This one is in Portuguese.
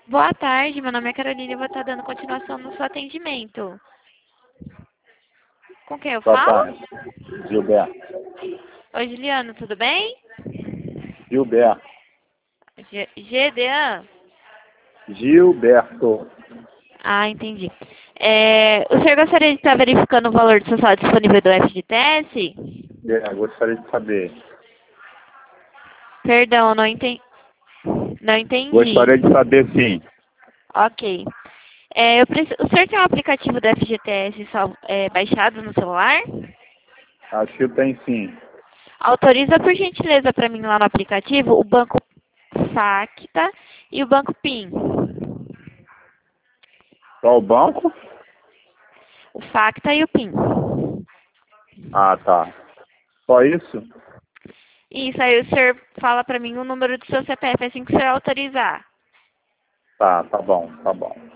Boa tarde, meu nome é Carolina e eu vou estar dando continuação no seu atendimento. Com quem eu Boa falo? tarde. Gilberto. Oi, Juliano, tudo bem? Gilberto. GDA? Gilberto. Ah, entendi. O senhor gostaria de estar verificando o valor do total disponível do FGTS? Gostaria de saber. Perdão, não entendi. Gostaria de saber, sim. Ok. O senhor tem um aplicativo do FGTS baixado no celular? Acho que tem, sim. Autoriza, por gentileza, para mim lá no aplicativo o banco Facta e o banco PIN. Qual o banco? O Facta e o PIN. Ah, tá. Só isso? Isso, aí o senhor fala para mim o número do seu CPF assim que o senhor autorizar. Tá bom, tá bom.